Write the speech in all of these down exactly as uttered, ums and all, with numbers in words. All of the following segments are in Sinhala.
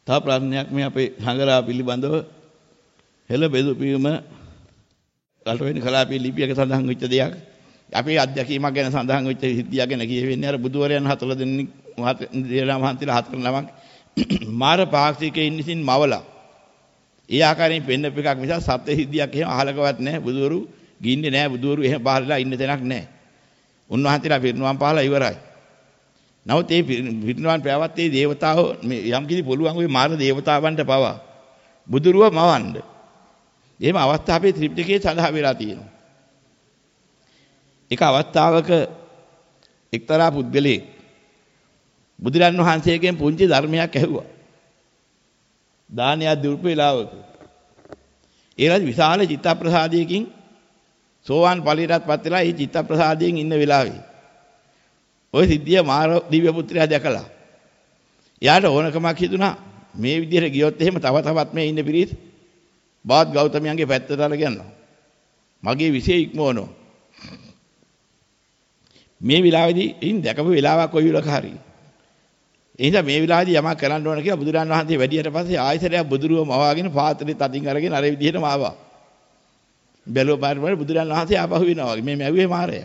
තව ප්‍රශ්නයක් මේ අපේ සංගරා පිළිබඳව හෙළ බෙදුපීම රටවෙනි කලාපයේ ලිපියක සඳහන් වෙච්ච දෙයක්. අපේ අධ්‍යක්ීමක් ගැන සඳහන් වෙච්ච සිද්ධියක් ගැන කියවෙන්නේ අර බුදුවරයන් හතර දෙනෙක් දේරා මහන්තිලා හතර නමක් මාර පාක්ෂිකයින් විසින් මවලා. ඒ ආකාරයෙන් පෙන්නප එකක් නිසා සත්‍ය සිද්ධියක් එහෙම අහලකවත් නැහැ. බුදුවරු ගින්නේ නැහැ. බුදුවරු එහෙම බාහිරලා ඉන්න තැනක් නැහැ. උන්වහන්සේලා පිරිනුවම් පාලා ඉවරයි. නමුත් මේ පිරිනුවම් පෑවත් මේ දේවතාවෝ යම් කිසි පුළුවන් ওই මාර දේවතාවන්ට පවා බුදුරුව මවන්න. එහෙම අවස්ථා අපේ ත්‍රිපිටකයේ සඳහන් වෙලා තියෙනවා. එක අවස්ථාවක එක්තරා පුද්ගලෙක් බුදුරන් වහන්සේගෙන් පුංචි ධර්මයක් ඇහුවා. දානයක් දුර්ප වේලාවක. ඒලා විශාල චිත්ත ප්‍රසාදයකින් සෝවාන් ඵලයටපත් වෙලා ඒ චිත්ත ප්‍රසාදයෙන් ඉන්න වෙලාවේ ওই සිද්ධිය මාර දිව්‍ය පුත්‍රයා දැකලා එයාට ඕනකමක් හිතුණා මේ විදිහට ගියොත් එහෙම තව තවත් මේ ඉන්න පිරිස් බාත් ගෞතමයන්ගේ පැත්තට අරගෙන මගේ විශේෂ ඉක්මවනවා. මේ විලාවේදී ඉන් දැකපු වෙලාවක් ඔය විලක හරි. ඒ නිසා මේ විලාවේදී යමක් කරන්න ඕන කියලා බුදුරන් වහන්සේ වැඩියට පස්සේ ආයතරයක් බුදුරුව මවාගෙන පාත්‍රෙත් අතින් අරගෙන අර විදිහටම ආවා. බැලුව පාරේ බුදුරන් වහන්සේ ආපහු වෙනවා වගේ මේ මැව්වේ මාරයා.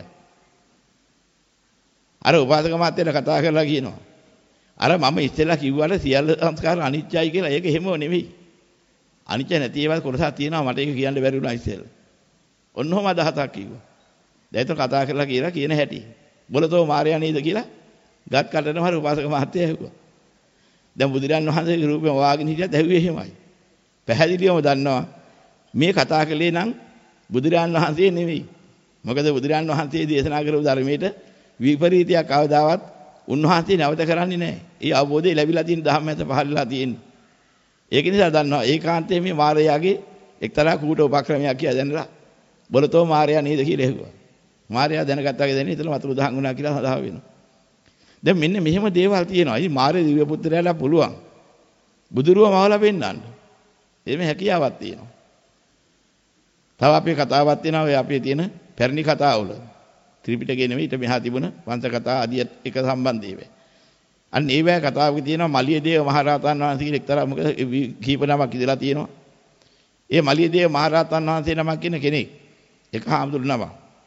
අර උපාසක මාත්‍යලා කතා කරලා කියනවා. අර මම ඉස්සෙල්ලා කිව්වට සියල්ල සංස්කාර අනිත්‍යයි කියලා. ඒක එහෙමව නෙවෙයි. අනිත්‍ය නැති ඒවා කොටසක් තියෙනවා මට ඒක කියන්න බැරි වුණා ඉස්සෙල්ලා. ඔන්නෝම අදහසක් කිව්වා. දැන් ඒක කතා කරලා කියලා කියන හැටි. බොලතෝ මාරයා නේද කියලා ගත් කටනම හරි උපාසක මහත්තයා ඇහුවා. දැන් බුදුරන් වහන්සේගේ රූපෙම වාගෙන හිටියත් ඇහුවේ එහෙමයි. පැහැදිලිවම දන්නවා මේ කතා කළේ නම් බුදුරන් වහන්සේ නෙවෙයි. මොකද බුදුරන් වහන්සේ දේශනා කරපු ධර්මයට විපරීතයක් කවදාවත් උන්වහන්සේ නැවත කරන්නේ නැහැ. ඒ අවබෝධය ලැබිලා තියෙන ධම්ම මත පහළලා තියෙන්නේ. ඒක නිසා දන්නවා ඒකාන්තයෙන් මේ මාරයාගේ එක්තරා කූට උපක්‍රමයක් කියලා දැනලා බොලතෝ මාරයා නේද කියලා ඇහුවා. මාරයා දැනගත්තාගේ දැන හිතලා වතුර දහන් වුණා කියලා සඳහන් වෙනවා. දැන් මෙන්න මෙහෙම දේවල් තියෙනවා. ඉතින් මාරේ දිව්‍ය පුත්‍රයාලා පුළුවන් බුදුරුව මවලා පෙන්නන්න. එහෙම හැකියාවක් තියෙනවා. තව අපේ කතාවක් තියෙනවා ඔය අපේ තියෙන පැරණි කතාවල. ත්‍රිපිටකේ නෙමෙයි ඊට මෙහා තිබුණ වංශ කතා ආදී එක සම්බන්ධ ඒවා. අන්න ඒවැ කතාවක තියෙනවා මලියදේව මහරහතන් වහන්සේ එක්තරා මොකද කීප නමක් ඉඳලා තියෙනවා. ඒ මලියදේව මහරහතන් වහන්සේ නමක් කියන කෙනෙක් එක හාමුදුරු නමක්.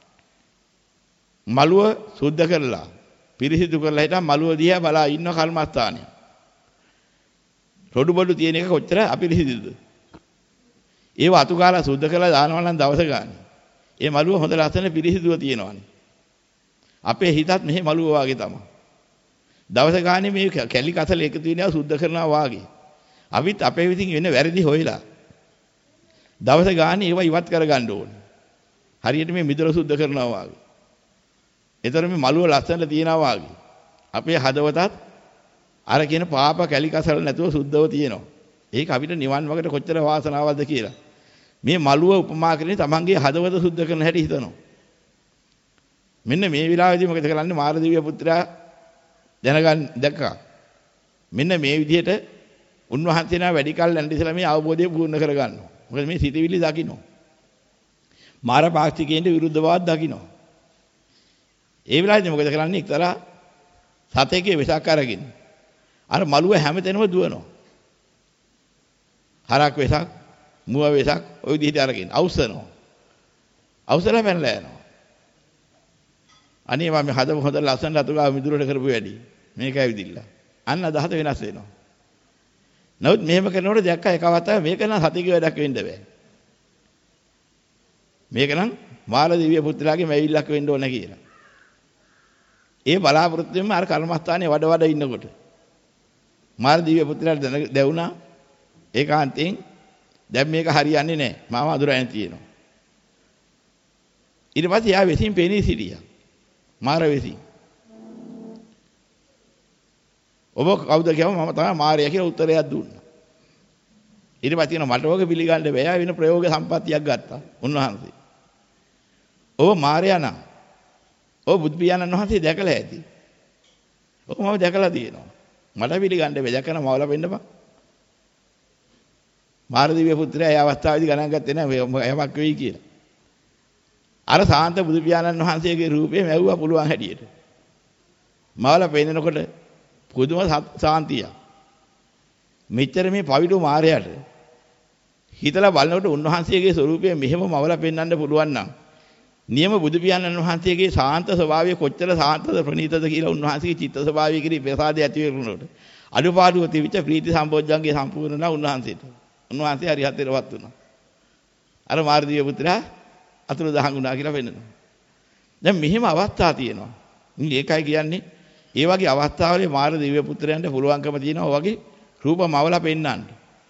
මලුව සුද්ධ කරලා පිරිසිදු කරලා හිටන් මලුව දිහා බලා ඉන්න කර්මස්ථානේ. රොඩු බොඩු තියෙන එක කොච්චර අපිරිසිදුද? ඒව අතු කාලා සුද්ධ කරලා දානවා නම් දවස ගන්න. ඒ මලුව හොඳ ලස්සන පිරිසිදුව තියෙනවානේ. අපේ හිතත් මෙහෙ මලුව වාගේ තමයි. දවස ගානේ මේ කැලි කසල එකතු වෙනවා සුද්ධ කරනවා වාගේ. අපිත් අපේ විසින් වෙන වැරදි හොයලා දවස ගානේ ඒව ඉවත් කරගන්න ඕනේ. හරියට මේ මිදල සුද්ධ කරනවා වාගේ. ඒතර මේ මලුව ලස්සනට තියනවා වාගේ. අපේ හදවතත් අර කියන පාප කැලි කසල නැතුව සුද්ධව තියෙනවා. ඒක අපිට නිවන් මාර්ගයට කොච්චර වාසනාවක්ද කියලා. මේ මලුව උපමා කරන්නේ තමන්ගේ හදවත සුද්ධ කරන හැටි හිතනවා. මෙන්න මේ විලාවේදී මොකද කරන්නේ මාර දිව්‍ය පුත්‍රයා දැනගන්න දැක්කා. මෙන්න මේ විදිහට උන්වහන්සේනා වැඩි කල් යන ඉස්සලා මේ අවබෝධය පූර්ණ කරගන්නවා. මොකද මේ සිතවිලි දකින්න. මාර පාක්ෂිකයන්ට විරුද්ධ බවක් දකින්න. ඒ වෙලාවේදී මොකද කරන්නේ එක්තරා සතේකේ විසක් අරගෙන අර මලුව හැමතැනම දුවනවා. හරක් වෙසක්, මුව වෙසක් ওই විදිහට අරගෙන අවසනවා. අවසලා පැනලා යනවා. අනේ මම හදව හොඳ ලස්සන අතුගා මිදුරට කරපු වැඩි. මේක ඇවිදිලා. අන්න අදහස වෙනස් වෙනවා. නමුත් මෙහෙම කරනකොට දැක්කා එක අවස්ථාවක මේක නම් සතියේ වැඩක් වෙන්න බෑ. මේක නම් මාළ දිව්‍ය පුත්‍රයාගේ මැවිල්ලක් වෙන්න ඕන කියලා. ඒ බලාපොරොත්තු වෙම අර කර්මස්ථානයේ වඩ වඩ ඉන්නකොට මාළ දිව්‍ය පුත්‍රයාට දැවුණා ඒකාන්තයෙන් දැන් මේක හරියන්නේ නැහැ. මාව අඳුරගෙන තියෙනවා. ඊට පස්සේ යා වෙසින් පෙනී සිටියා. මාර වෙසින්. ඔබ කවුද කියවම මම තමයි මාරයා කියලා උත්තරයක් දුන්නා. ඊට පස්සේ කියනවා මට ඕක පිළිගන්න බෑ වෙන ප්‍රයෝග සම්පත්තියක් ගත්තා උන්වහන්සේ. ඔබ මාරයා නම් ඔබ බුදු පියාණන් වහන්සේ දැකලා ඇති. ඔබ මම දැකලා තියෙනවා. මට පිළිගන්න බෑ දැකන මවලා වෙන්න බා. මාර දිව්‍ය පුත්‍රයා ඒ අවස්ථාවේදී ගණන් ගත්තේ නැහැ යමක් වෙයි කියලා. අර සාන්ත බුදු පියාණන් වහන්සේගේ රූපේ මැව්වා පුළුවන් හැටියට. මවලා පෙන්නකොට පුදුම සාන්තිය. මෙච්චර මේ පවිඩු මාරයට හිතලා බලනකොට උන්වහන්සේගේ ස්වරූපය මෙහෙම මවලා පෙන්වන්න පුළුවන් නම් නියම බුදු පියාණන් වහන්සේගේ ශාන්ත ස්වභාවය කොච්චර ශාන්තද ප්‍රණීතද කියලා උන්වහන්සේගේ චිත්ත ස්වභාවය කිරී ප්‍රසාදය ඇති වෙනකොට අඩුපාඩුව තිබිච්ච ප්‍රීති සම්පෝඥංගේ සම්පූර්ණ නා උන්වහන්සේට. උන්වහන්සේ හරියටවත් වුණා. අර මාර්ගීය පුත්‍රයා අතුරු දහන් වුණා කියලා වෙන්නනවා. දැන් මෙහෙම අවස්ථා තියෙනවා. ඉතින් ඒකයි කියන්නේ ඒ වගේ අවස්ථාවලේ මාර දිව්‍ය පුත්‍රයන්ට පුළුවන්කම තියෙනවා වගේ රූප මවලා පෙන්වන්න.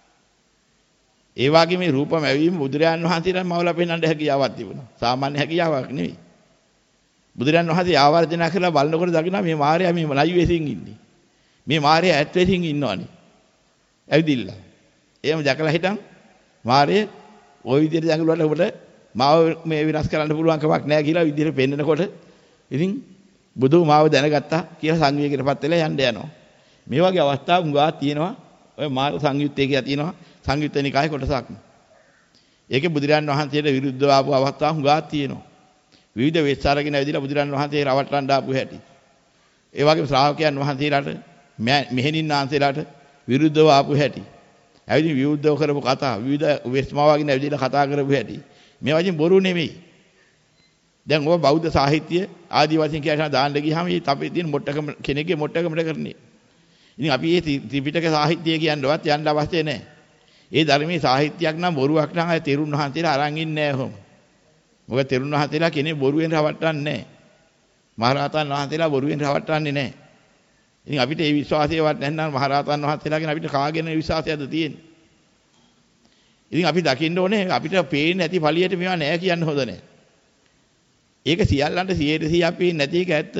ඒ වගේ මේ රූප මැවීම බුදුරයන් වහන්සේට මවලා පෙන්වන්න හැකියාවක් තිබුණා. සාමාන්‍ය හැකියාවක් නෙවෙයි. බුදුරයන් වහන්සේ ආවර්ජන කරලා බලනකොට දකිනවා මේ මාරයා මේ ලයිව් වෙසින් ඉන්නේ. මේ මාරයා ඇත් වෙසින් ඉන්නවනේ. ඇවිදිලා. එහෙම දැකලා හිටන් මාරේ ওই විදිහට දඟලුවාට ඔබට මාව මේ විනාශ කරන්න පුළුවන් කමක් නැහැ කියලා විදිහට පෙන්නකොට ඉතින් බුදු මාව දැනගත්තා කියලා සංවේගයකටපත් වෙලා යන්න යනවා. මේ වගේ අවස්ථා උඟා තියෙනවා. ඔය මාර සංයුත්තේ කියලා තියෙනවා. සංයුත්ත නිකායේ කොටසක්. ඒකේ බුදුරයන් වහන්සේට විරුද්ධව ආපු අවස්ථා උඟා තියෙනවා. විවිධ වෙස් අරගෙන ඇවිදලා බුදුරන් වහන්සේ රවට්ටන්න ආපු හැටි. ඒ වගේම ශ්‍රාවකයන් වහන්සේලාට මෙහෙණින් වහන්සේලාට විරුද්ධව ආපු හැටි. ඇවිදින් විරුද්ධව කරපු කතා විවිධ වෙස් මාවගෙන ඇවිදලා කතා කරපු හැටි. මේ වගේ බොරු නෙමෙයි. දැන් ඔය බෞද්ධ සාහිත්‍ය ආදි වශයෙන් කියන දාන්න ගියාම මේ අපේ තියෙන මොට්ටකම කෙනෙක්ගේ මොට්ටකමට කරන්නේ. ඉතින් අපි මේ ත්‍රිපිටක සාහිත්‍ය කියනවත් යන්න අවශ්‍ය නැහැ. ඒ ධර්මයේ සාහිත්‍යයක් නම් බොරුවක් නම් අය තෙරුන් වහන්සේලා අරන් ඉන්නේ නැහැ ඔහොම. මොකද තෙරුන් වහන්සේලා කෙනෙක් බොරුවෙන් රවට්ටන්නේ නැහැ. මහරහතන් වහන්සේලා බොරුවෙන් රවට්ටන්නේ නැහැ. ඉතින් අපිට ඒ විශ්වාසයවත් නැත්නම් මහරහතන් වහන්සේලාගෙන අපිට කාගෙන විශ්වාසයක්ද තියෙන්නේ. ඉතින් අපි දකින්න ඕනේ අපිට පේන්නේ නැති පළියට මේවා නැහැ කියන්න හොඳ නැහැ. ඒක සියල්ලන්ට සියයට සියයක් පේන්නේ නැති එක ඇත්ත.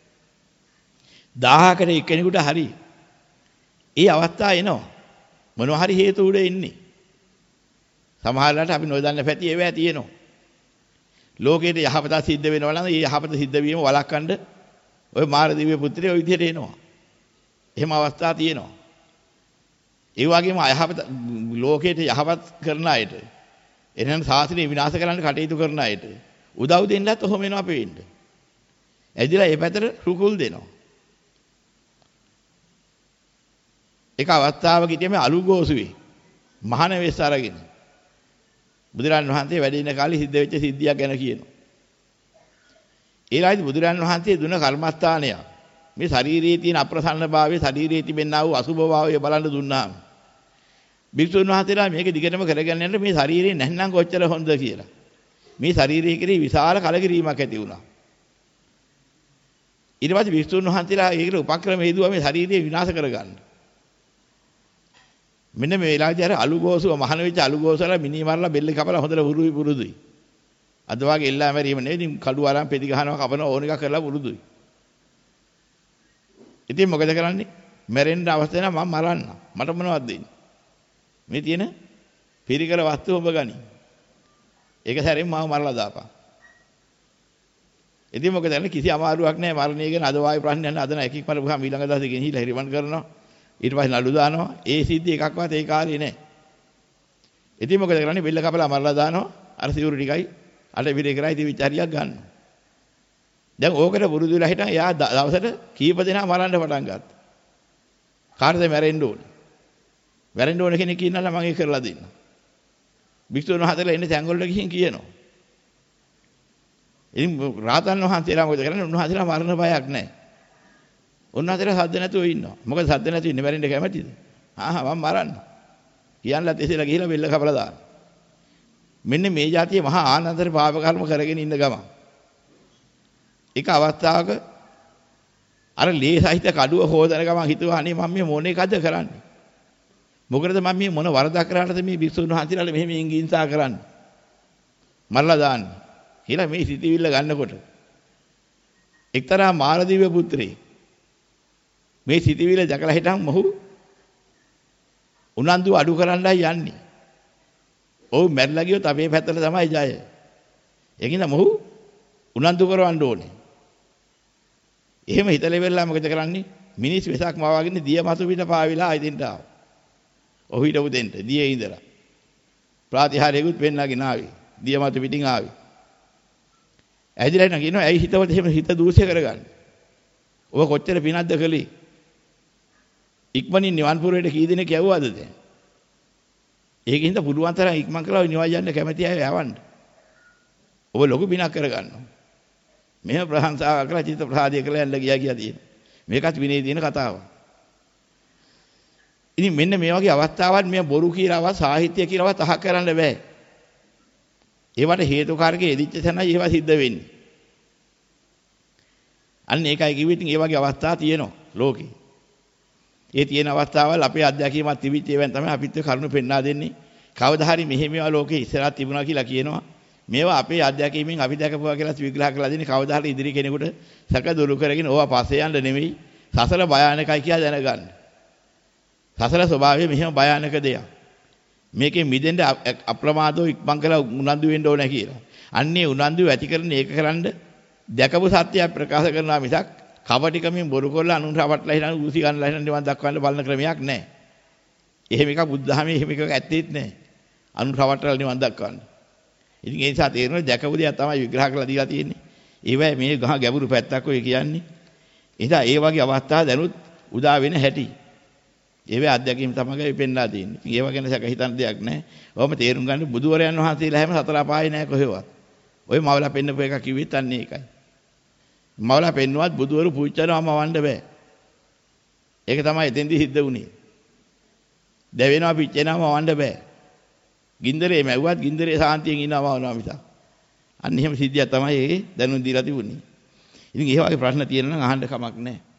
දහහකට එක්කෙනෙකුට හරි ඒ අවස්ථාව එනවා. මොනවා හරි හේතු උඩ ඉන්නේ. සමහරවිට අපි නොදන්න පැති ඒවා තියෙනවා. ලෝකයේ යහපත සිද්ධ වෙනවා නම් ඒ යහපත සිද්ධ වීම වළක්වන්න ඔය මාර දිව්‍ය පුත්‍රය ඔය විදිහට එනවා. එහෙම අවස්ථා තියෙනවා. ඒ වගේම අයහපත ලෝකයට යහපත් කරන අයට එනනම් සාසනය විනාශ කරන්න කටයුතු කරන අයට උදව් දෙන්නත් ඔහොම වෙනවා පෙවෙන්න. ඇදිලා ඒ පැත්තට රුකුල් දෙනවා. එක අවස්ථාවක හිටියේ අලුගෝසුවේ මහාන වෙස් අරගෙන බුදුරන් වහන්සේ වැඩ ඉන කාලේ සිද්ධ වෙච්ච සිද්ධියක් ගැන කියනවා. ඒ ලායිද බුදුරන් වහන්සේ දුන කර්මස්ථානය මේ ශරීරයේ තියෙන අප්‍රසන්නභාවය ශරීරයේ තිබෙනා වූ අසුභභාවය බලන්න දුන්නාම භික්ෂුන් වහන්සේලා මේක දිගටම කරගෙන යන්න මේ ශරීරේ නැත්නම් කොච්චර හොඳද කියලා. මේ ශරීරයේ කෙරෙහි විශාල කලකිරීමක් ඇති වුණා. ඊට පස්සේ භික්ෂුන් වහන්සේලා ඒකට උපක්‍රම හේතුව මේ ශරීරය විනාශ කරගන්න. මෙන්න මේ වෙලාවේදී අර අලුගෝසුව මහාන වෙච්ච අලුගෝසුවලා මිනි මරලා බෙල්ල කපලා හොඳට පුරුයි පුරුදුයි. අද වාගේ එල්ලා මැරීම නෙවෙයි කඩු අරන් පෙති ගහනවා කපනවා ඕන එක කරලා පුරුදුයි. ඉතින් මොකද කරන්නේ? මැරෙන්න අවස්ථාව නම් මම මරන්න. මට මොනවද දෙන්නේ? මේ තියෙන පිරිකර වස්තු ඔබ ගනි. ඒක සැරෙන් මාව මරලා දාපන්. ඉතින් මොකද කරන්නේ? කිසි අමාරුවක් නැහැ මරණය ගැන අද වායි ප්‍රශ්නයක් නැහැ. අද නම් එකෙක් මරපුවාම ඊළඟ දවසේ ගෙනහිලා හිරිමන් කරනවා. ඊට පස්සේ නඩු දානවා. ඒ සිද්ධි එකක්වත් ඒ කාලේ නැහැ. ඉතින් මොකද කරන්නේ? බෙල්ල කපලා මරලා දානවා. අර සිවුරු ටිකයි අර විරේ කරයි තිබිච්ච හරියක් ගන්නවා. දැන් ඕකට පුරුදු වෙලා හිටන් එයා දවසට කීප දෙනා මරන්න පටන් ගත්තා. කාටද මැරෙන්න ඕනේ? මැරෙන්න ඕන කෙනෙක් ඉන්නවා නම් මම ඒක කරලා දෙන්න. භික්ෂුන් වහන්සේලා එන්නේ තැන් වලට ගිහින් කියනවා. ඉතින් රාතන් වහන්සේලා මොකද කරන්නේ? උන්වහන්සේලා මරණ බයක් නැහැ. උන්වහන්සේලා සද්ද නැතුව ඉන්නවා. මොකද සද්ද නැතුව ඉන්නේ මැරෙන්න කැමතිද? ආහා මම මරන්න. කියන්නත් එසේලා ගිහිලා බෙල්ල කපලා දාන්න. මෙන්න මේ જાතිය මහා ආනන්තර පාප කර්ම කරගෙන ඉන්න ගම. එක අවස්ථාවක අර ලේ සහිත කඩුව හොදන ගමන් හිතුවා අනේ මම මේ මොන එකද කරන්නේ? මොකද මම මේ මොන වරදක් කරාටද මේ භික්ෂුන් වහන්සේලාට මෙහෙම ඉංගින්සා කරන්නේ? මරලා දාන්නේ. කියලා මේ සිටිවිල්ල ගන්නකොට එක්තරා මාරදීව පුත්‍රයෙක් මේ සිටිවිල්ල දැකලා හිටන් මොහු උනන්දු අඩු කරන්නයි යන්නේ. ඔව් මැරිලා ගියොත් අපේ පැත්තට තමයි ජය. ඒකින්ද මොහු උනන්දු කරවන්න ඕනේ. එහෙම හිතලා ඉවරලා මොකද කරන්නේ? මිනිස් වෙසක් මවාගෙන දිය මතු පිට පාවිලා ආයෙත් ආවා. ඔහු හිටපු දෙන්න දියේ ඉඳලා. ප්‍රාතිහාර්යයකුත් වෙන්නගෙන ආවේ. දිය මතු පිටින් ආවේ. ඇයිදලා ඉන්න කියනවා ඇයි හිතවල එහෙම හිත දූෂ්‍ය කරගන්නේ? ඔබ කොච්චර පිනක්ද කළේ? ඉක්මනින් නිවන් පුරේට කී දෙනෙක් යවුවද දැන්? ඒකින්ද පුළුවන් තරම් ඉක්මන් කරලා නිවන් යන්න කැමති අය යවන්න. ඔබ ලොකු බිනක් කරගන්නවා. මෙහෙම ප්‍රශංසාව කරලා චිත්ත ප්‍රසාදය කරලා යන්න ගියා කියලා තියෙනවා. මේකත් විනය දින කතාවක්. ඉතින් මෙන්න මේ වගේ අවස්ථාවන් මේ බොරු කියලාවත් සාහිත්‍ය කියලාවත් අහක් කරන්න බෑ. ඒවට හේතුකාරකේ එදිච්ච තැනයි ඒවා සිද්ධ වෙන්නේ. අන්න ඒකයි කිව්වේ ඉතින් ඒ වගේ අවස්ථා තියෙනවා ලෝකේ. ඒ තියෙන අවස්ථාවල් අපේ අත්දැකීමක් තිබිච්ච ඒවෙන් තමයි අපිත් ඒ කරුණු පෙන්වා දෙන්නේ. කවදා හරි මෙහෙම ඒවා ලෝකේ ඉස්සරහ තිබුණා කියලා කියනවා. මේවා අපේ අත්දැකීමෙන් අපි දැකපුවා කියලා විග්‍රහ කරලා දෙන්නේ කවදා හරි ඉදිරි කෙනෙකුට සැක දුරු කරගෙන ඕවා පස්සේ යන්න නෙමෙයි. සසල භයානකයි කියලා දැනගන්න. සසල ස්වභාවය මෙහෙම භයානක දෙයක්. මේකෙන් මිදෙන්න අප්‍රමාදව ඉක්මන් කරලා උනන්දු වෙන්න ඕනේ කියලා. අන්නේ උනන්දු ඇති කරන ඒක කරන්න දැකපු සත්‍යය ප්‍රකාශ කරනවා මිසක් කවටිකමින් බොරු කරලා අනුන් රවට්ටලා හිටන් ඌසි ගන්නලා හිටන් නිවන් දක්වන්න බලන ක්‍රමයක් නැහැ. එහෙම එකක් බුද්ධහමේ එහෙම එකක් ඇත්තෙත් නැහැ. අනුන් රවට්ටලා නිවන් දක්වන්න. ඉතින් ඒ නිසා තේරෙනවා දැකපු දේ තමයි විග්‍රහ කරලා දීලා තියෙන්නේ. ඒවයි මේ ගහ ගැඹුරු පැත්තක් ඔය කියන්නේ. ඉතින් ඒ වගේ අවස්ථා දැනුත් උදා වෙන හැටි. ඒවේ අධ්‍යක්ීම් තමයි පෙන්නලා තියෙන්නේ. ඉතින් ඒව ගැන සැක හිතන්න දෙයක් නැහැ. ඔබම තේරුම් ගන්න බුදුවරයන් වහන්සේලා හැම සතර අපායේ නැහැ කොහෙවත්. ඔය මවලා පෙන්නපු එක කිව්වෙත් අන්නේ ඒකයි. මවලා පෙන්නුවත් බුදුවරු පුච්චනවම වන්න බෑ. ඒක තමයි එතෙන්දි සිද්ධ වුනේ. දැවෙනවා පිච්චෙනවම වන්න බෑ. ගින්දරේ මැව්වත් ගින්දරේ සාන්තියෙන් ඉනවම වනවා මිසක්. අන්න එහෙම සිද්ධියක් තමයි ඒ දැනුම් දීලා තිබුණේ. ඉතින් ඒ වගේ ප්‍රශ්න තියෙනවා නම් අහන්න කමක් නැහැ.